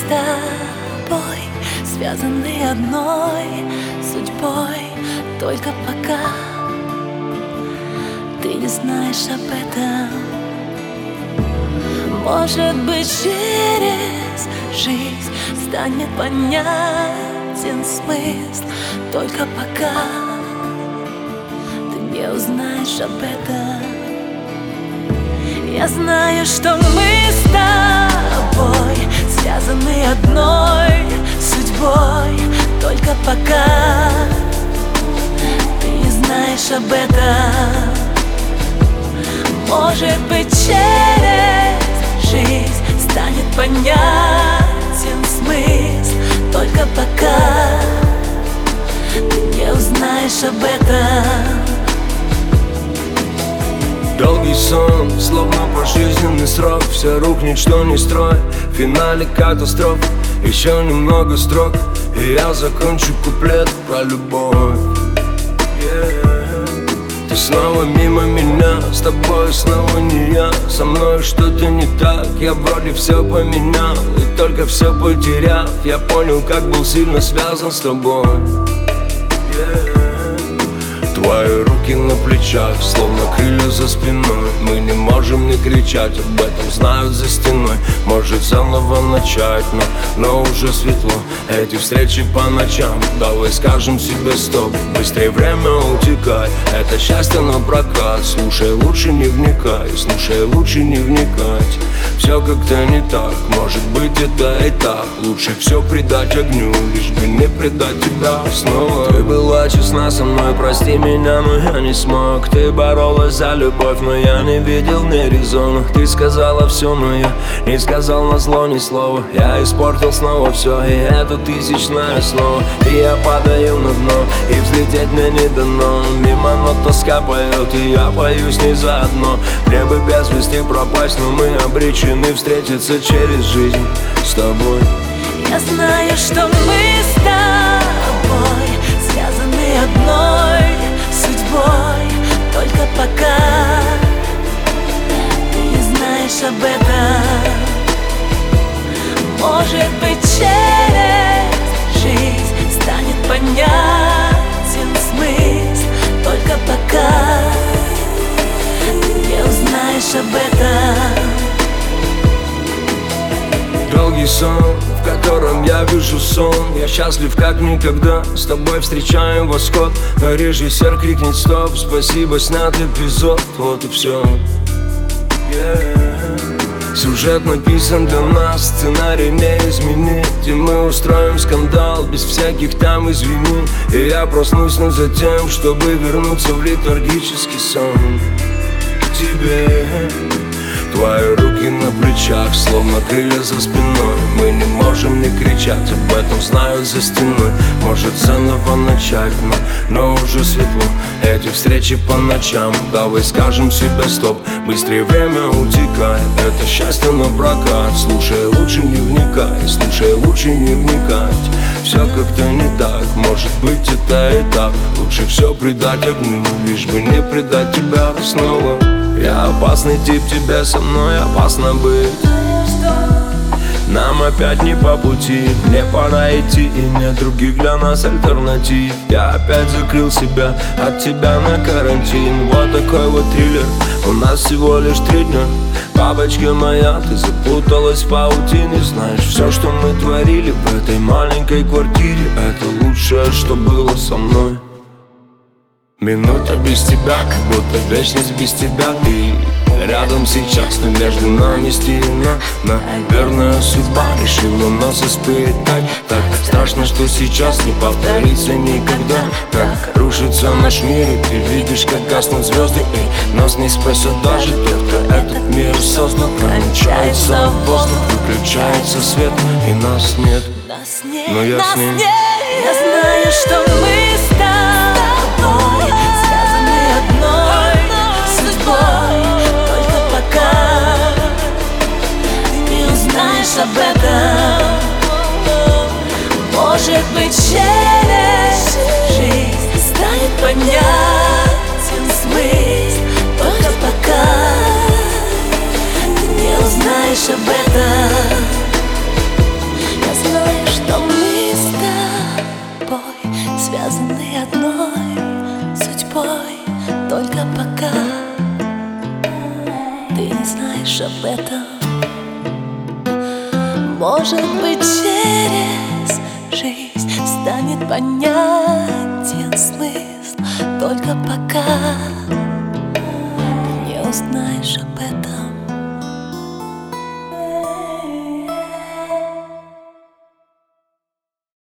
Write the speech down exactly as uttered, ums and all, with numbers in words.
с тобой связаны одной судьбой. Только пока ты не знаешь об этом, может быть, через жизнь станет понятен смысл. Только пока ты не узнаешь об этом. Я знаю, что мы с тобой связаны одной судьбой. Только пока ты не знаешь об этом, может быть, через жизнь станет понятен смысл. Только пока ты не узнаешь об этом. Долгий сон, словно пожизненный срок. Все рухнет, что не строй. В финале катастрофа, еще немного строк, и я закончу куплет про любовь. yeah. Ты снова мимо меня, с тобой снова не я. Со мной что-то не так, я вроде все поменял, и только все потеряв, я понял, как был сильно связан с тобой. yeah. Твои руки на плечах, словно крылья за спиной. Мы не можем не кричать, об этом знают за стеной. Может заново начать, но, но уже светло. Эти встречи по ночам, давай скажем себе стоп. Быстрее время утекай, это счастье на прокат. Слушай, лучше не вникай, слушай, лучше не вникать. Все как-то не так, может быть это и так. Лучше все предать огню, лишь бы не предать тебя снова. Ты была честна со мной, прости меня, но я не смог. Ты боролась за любовь, но я не видел в ней резона. Ты сказала все, но я не сказал назло ни слова. Я испортил снова все, и это тысячное снова. И я падаю на дно, и взлететь мне не дано. Мимо нот тоска поет, и я пою с ней заодно. Мне бы без вести пропасть, но мы обречены встретиться через жизнь с тобой. Я знаю, что мы с тобой связаны одной судьбой. Только пока ты не знаешь об этом, может быть, через жизнь станет понятен смысл. Только пока ты не узнаешь об этом. Долгий сон, в котором я вижу сон. Я счастлив как никогда, с тобой встречаем восход. Но режиссер крикнет стоп, спасибо, снят эпизод. Вот и все. yeah. Сюжет написан для нас, сценарий не изменить. И мы устроим скандал без всяких там извини. И я проснусь но за тем, чтобы вернуться в летаргический сон к тебе. Твои руки на плечах, словно крылья за спиной. Мы не можем не кричать, об этом знают за стеной. Может заново начать, но, но уже светло. Эти встречи по ночам, давай скажем себе стоп. Быстрее время утекает, это счастье на прокат. Слушай, лучше не вникай, слушай, лучше не вникать. Все как-то не так, может быть это и так. Лучше все предать огню, лишь бы не предать тебя снова. Я опасный тип, тебе со мной опасно быть. Нам опять не по пути, мне пора идти, и нет других для нас альтернатив. Я опять закрыл себя от тебя на карантин. Вот такой вот триллер, у нас всего лишь три дня. Бабочка моя, ты запуталась в паутине. Знаешь, все, что мы творили в этой маленькой квартире, это лучшее, что было со мной. Минута без тебя, как будто вечность без тебя. Ты рядом сейчас, но между нами стена. Наверное, судьба решила нас испытать. Так страшно, что сейчас не повторится никогда. Как рушится наш мир, и ты видишь, как гаснут звезды. И нас не спасет даже тот, кто этот мир создал. Промчается воздух, выключается свет, и нас нет. Но я с ним. Я знаю, что мы с тобой связаны одной судьбой. Только пока ты не узнаешь об этом, может быть, через жизнь станет понятен смысл. Только пока ты не узнаешь об этом. связаны одной судьбой. Только пока ты не знаешь об этом. Может быть, через жизнь станет понятен смысл. Только пока ты не узнаешь об этом.